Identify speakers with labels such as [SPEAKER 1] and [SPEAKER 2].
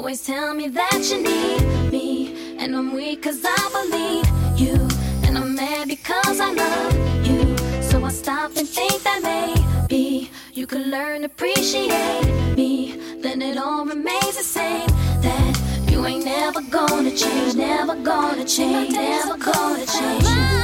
[SPEAKER 1] always tell me that you need me, and I'm weak cause I believe you, and I'm mad because I love you. So I stop and think that maybe you could learn to appreciate me, then it all remains the same. That you ain't never gonna change, never gonna change, never gonna change.